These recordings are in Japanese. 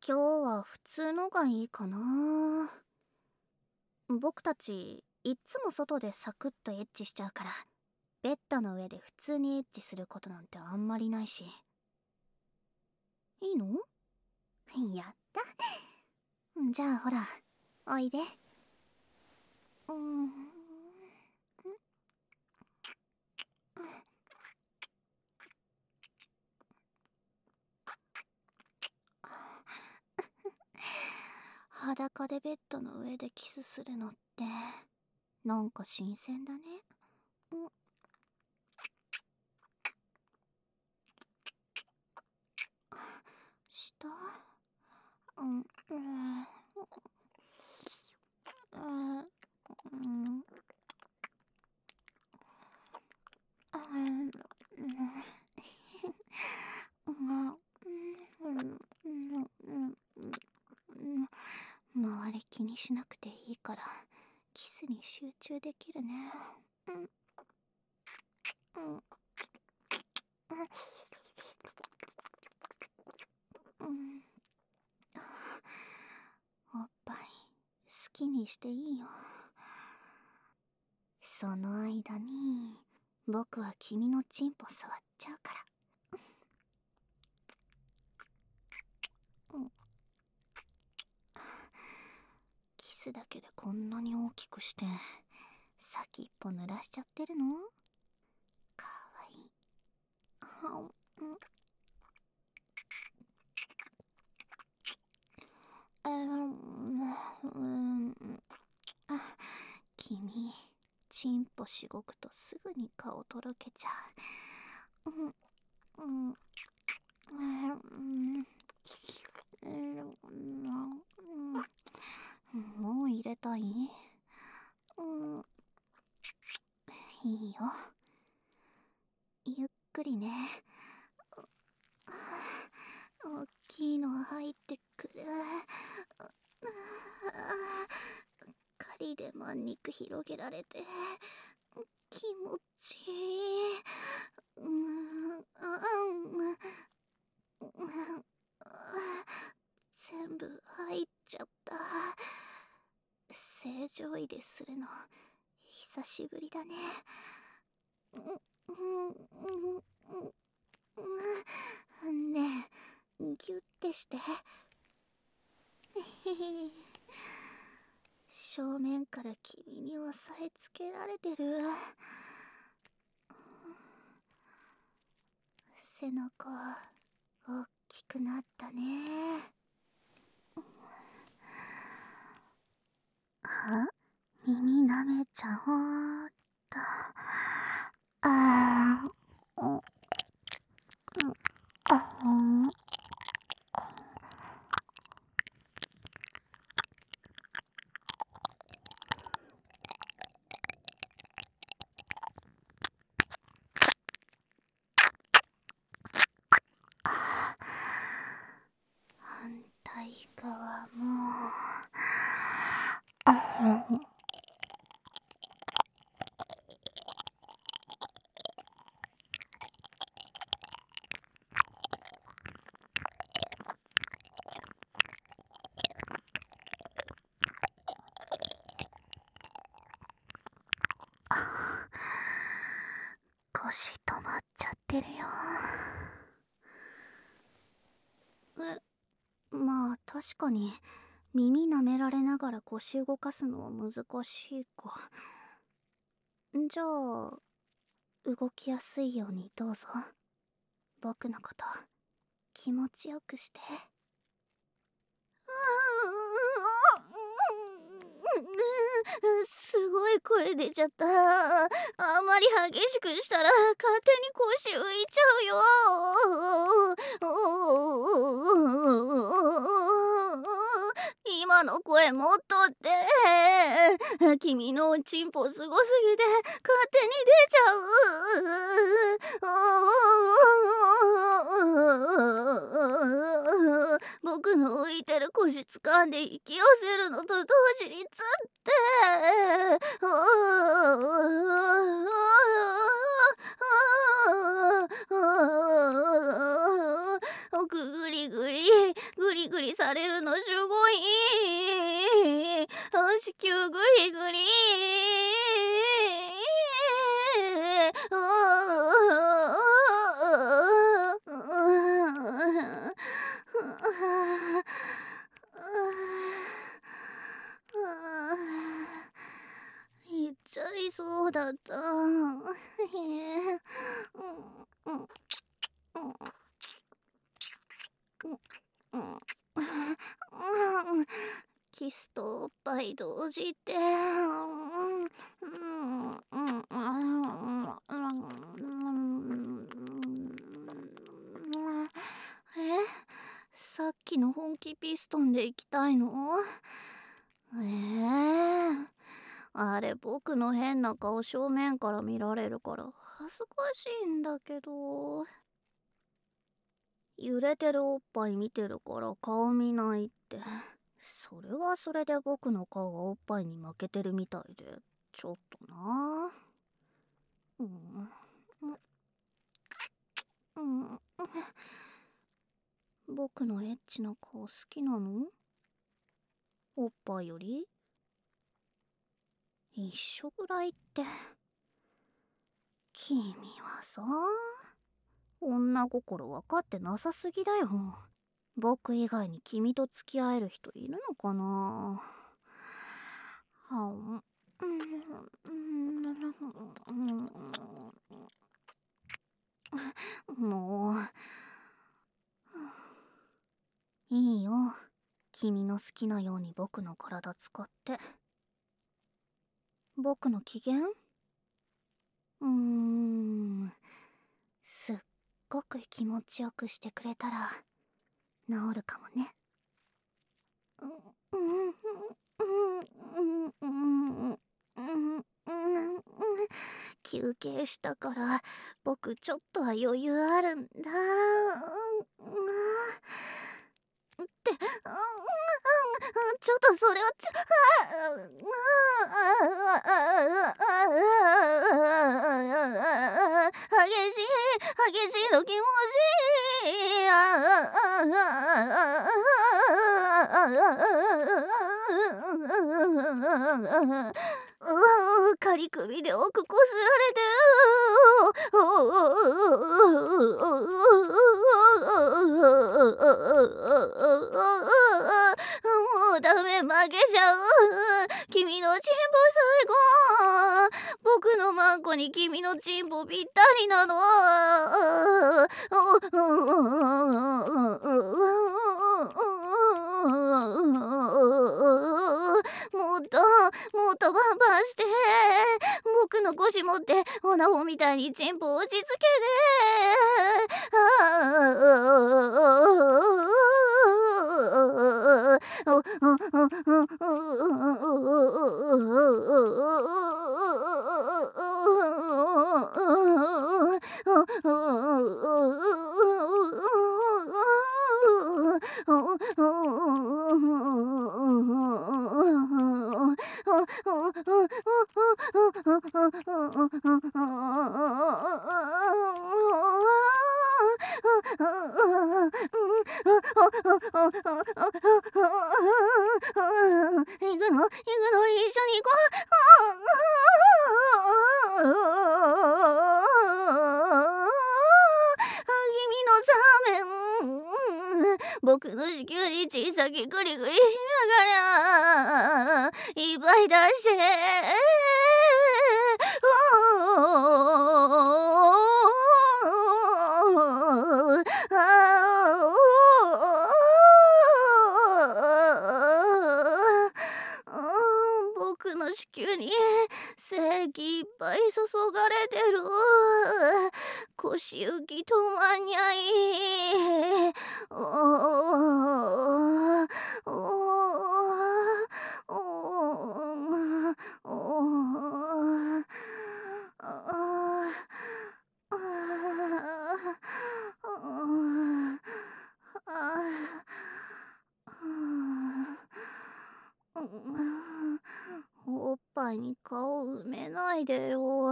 今日は普通のがいいかな。僕たちいっつも外でサクッとエッチしちゃうから、ベッドの上で普通にエッチすることなんてあんまりないし。いいの？やった。じゃあほら、おいで。うん。裸でベッドの上でキスするのってなんか新鮮だね。下、うんうん周り気にしなくていいからキスに集中できるね。おっぱい好きにしていいよ。その間に僕は君のチンポ触っちゃうから。キスだけでこんなに大きくして先っぽ濡らしちゃってるの？かわいい。君、チンポしごくとすぐに顔とろけちゃう。もう入れたい？いいよ。ゆっくりね。大きいの入ってくる。狩りで満肉広げられて気持ちいい。全部入っちゃった。正常位でするの久しぶりだね。ねえ、ギュッてして。正面から君に押さえつけられてる。背中大きくなったね。耳舐めちゃおうっと。反対側も。腰止まっちゃってるよ。まあ確かに耳舐められながら腰動かすのは難しいか。じゃあ動きやすいようにどうぞ。僕のこと気持ちよくして。すごい声出ちゃった。あまり激しくしたら勝手に腰浮いちゃうよ。今の声もっとって。君のおちんぽすごすぎて勝手に出ちゃう。僕の浮いてる腰掴んで引き寄せるのと同時につって。ぐりぐりぐりぐりグリされるのすごい。子宮グリグリ。痛いそうだった。キスとおっぱい同時ってさっきの本気ピストンで行きたいの？あれ僕の変な顔正面から見られるから恥ずかしいんだけど。揺れてるおっぱい見てるから顔見ないって。それはそれで僕の顔がおっぱいに負けてるみたいでちょっとな。僕のエッチな顔好きなの？おっぱいより？一緒ぐらいって。君はさ、女心分かってなさすぎだよ。僕以外に君と付き合える人いるのかな？もういいよ。君の好きなように僕の体使って。僕の機嫌？すっごく気持ちよくしてくれたら治るかもね。休憩したから僕ちょっとは余裕あるんだ。ってちょっとそれは激しいの気持ちいい。仮首で奥こすられてる。もうダメ、負けちゃう。君のチンポ最高。僕のマンコに君のチンポぴったりなの。もっとバンバンして。僕の腰持ってオナホみたいにチンポ落ち着けて。行くの一緒に行こ君のザーメン。僕の子宮に小さくグリグリしながらいっぱい出して僕の子宮に精液いっぱい注がれてる。腰浮き止まんにゃい。おっぱいに顔埋めないでよ。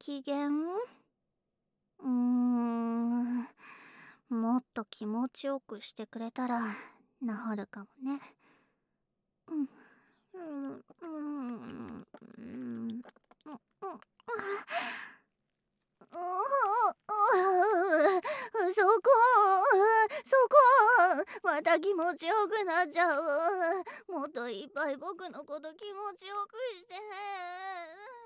機嫌もっと気持ちよくしてくれたら治るかもね。うんうんうんうんそこまた気持ちよくなっちゃう。もっといっぱい僕のこと気持ちよくして。